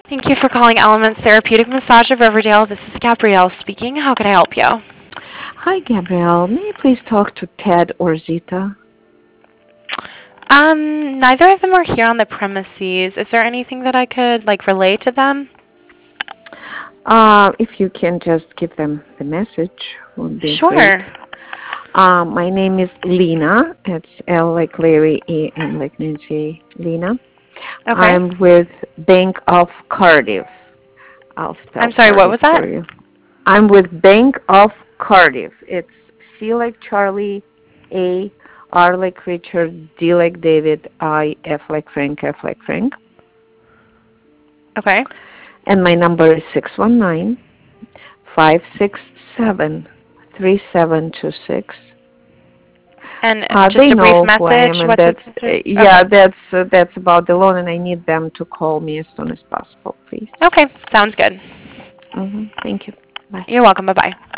Thank you for calling Elements Therapeutic Massage of Riverdale. This is Gabrielle speaking. How can I help you? Hi, Gabrielle. May I please talk to Ted or Zita? Neither of them are here on the premises. Is there anything that I could relay to them? If you can just give them the message, would be great. Sure. My name is Lena. It's L like Larry, A N like Nancy, Lena. Okay. I'm with Bank of Cardiff. I'll spell I'm sorry, what Cardiff was that? for you. I'm with Bank of Cardiff. It's C like Charlie, A, R like Richard, D like David, I, F like Frank, F like Frank. Okay. And my number is 619-567-3726. And They just a brief know who I message. am, and What's that's this message? yeah, Okay. that's about the loan, and I need them to call me as soon as possible, please. Okay. Sounds good. Thank you. Bye. You're welcome. Bye-bye.